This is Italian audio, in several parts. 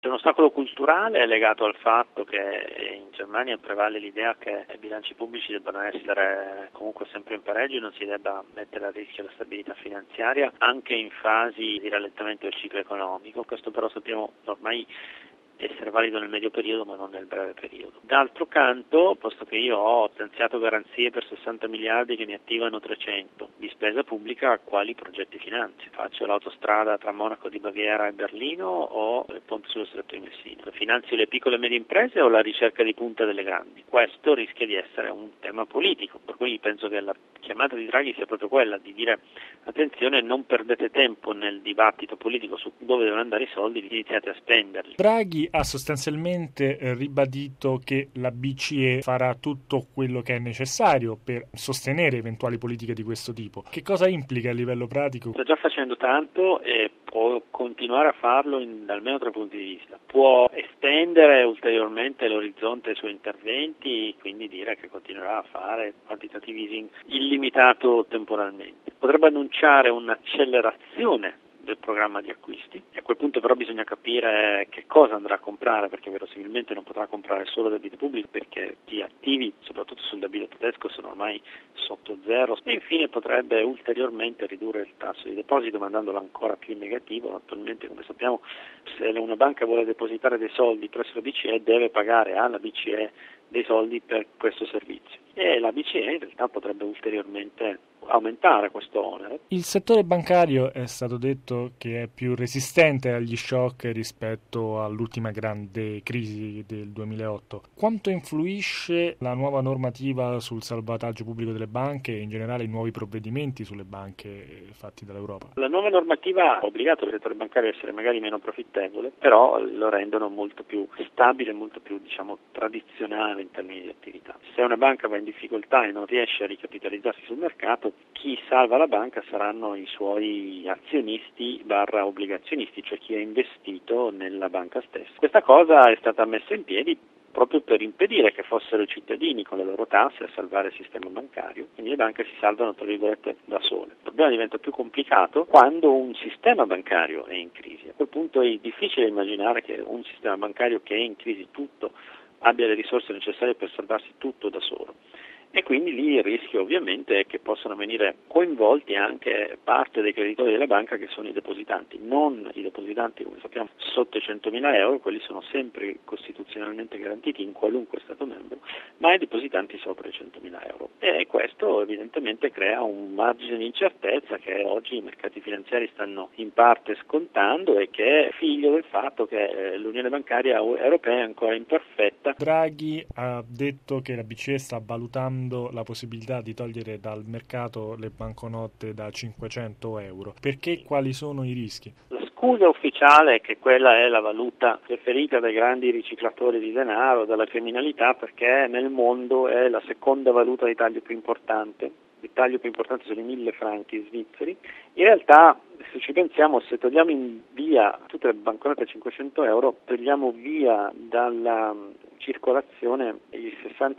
C'è un ostacolo culturale legato al fatto che in Germania prevale l'idea che i bilanci pubblici debbano essere comunque sempre in pareggio e non si debba mettere a rischio la stabilità finanziaria anche in fasi di rallentamento del ciclo economico. Questo però sappiamo ormai essere valido nel medio periodo ma non nel breve periodo. D'altro canto, posto che io ho stanziato garanzie per 60 miliardi che mi attivano 300 di spesa pubblica, quali progetti finanzi? Faccio l'autostrada tra Monaco di Baviera e Berlino o il ponte sullo Stretto di Messina? Finanzio le piccole e medie imprese o la ricerca di punta delle grandi? Questo rischia di essere un tema politico, per cui penso che la chiamata di Draghi sia proprio quella di dire attenzione, non perdete tempo nel dibattito politico su dove devono andare i soldi, iniziate a spenderli. Draghi ha sostanzialmente ribadito che la BCE farà tutto quello che è necessario per sostenere eventuali politiche di questo tipo. Che cosa implica a livello pratico? Sta già facendo tanto e può continuare a farlo da almeno 3 punti di vista. Può estendere ulteriormente l'orizzonte dei suoi interventi, quindi dire che continuerà a fare quantitative easing illimitato temporalmente. Potrebbe annunciare un'accelerazione del programma di acquisti e a quel punto però bisogna capire che cosa andrà a comprare, perché verosimilmente non potrà comprare solo debito pubblico perché gli attivi, soprattutto sul debito tedesco, sono ormai sotto zero e infine potrebbe ulteriormente ridurre il tasso di deposito mandandolo ancora più in negativo. Attualmente, come sappiamo, se una banca vuole depositare dei soldi presso la BCE deve pagare alla BCE dei soldi per questo servizio e la BCE in realtà potrebbe ulteriormente aumentare questo onere. Il settore bancario è stato detto che è più resistente agli shock rispetto all'ultima grande crisi del 2008. Quanto influisce la nuova normativa sul salvataggio pubblico delle banche e in generale i nuovi provvedimenti sulle banche fatti dall'Europa? La nuova normativa ha obbligato il settore bancario a essere magari meno profittevole, però lo rendono molto più stabile, molto più tradizionale in termini di attività. Se una banca va in difficoltà e non riesce a ricapitalizzarsi sul mercato, chi salva la banca saranno i suoi azionisti / obbligazionisti, cioè chi ha investito nella banca stessa. Questa cosa è stata messa in piedi proprio per impedire che fossero i cittadini con le loro tasse a salvare il sistema bancario, quindi le banche si salvano tra virgolette da sole. Il problema diventa più complicato quando un sistema bancario è in crisi. A quel punto è difficile immaginare che un sistema bancario che è in crisi tutto abbia le risorse necessarie per salvarsi tutto da solo. E quindi lì il rischio ovviamente è che possano venire coinvolti anche parte dei creditori della banca che sono i depositanti, non i depositanti come sappiamo sotto i 100.000 euro, quelli sono sempre costituzionalmente garantiti in qualunque Stato membro, ma i depositanti sopra i 100.000 euro. E questo evidentemente crea un margine di incertezza che oggi i mercati finanziari stanno in parte scontando e che è figlio del fatto che l'Unione Bancaria Europea è ancora imperfetta. Draghi ha detto che la BCE sta valutando la possibilità di togliere dal mercato le banconote da 500 euro. Perché e quali sono i rischi? La scusa ufficiale è che quella è la valuta preferita dai grandi riciclatori di denaro, dalla criminalità, perché nel mondo è la seconda valuta di taglio più importante. Il taglio più importante sono i 1.000 franchi svizzeri. In realtà, se ci pensiamo, se togliamo via tutte le banconote a 500 euro, togliamo via dalla circolazione il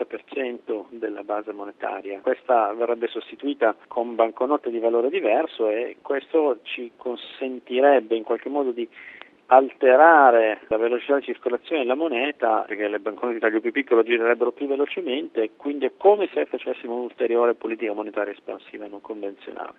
60% della base monetaria. Questa verrebbe sostituita con banconote di valore diverso e questo ci consentirebbe in qualche modo di alterare la velocità di circolazione della moneta, perché le banconote di taglio più piccolo girerebbero più velocemente, quindi è come se facessimo un'ulteriore politica monetaria espansiva non convenzionale.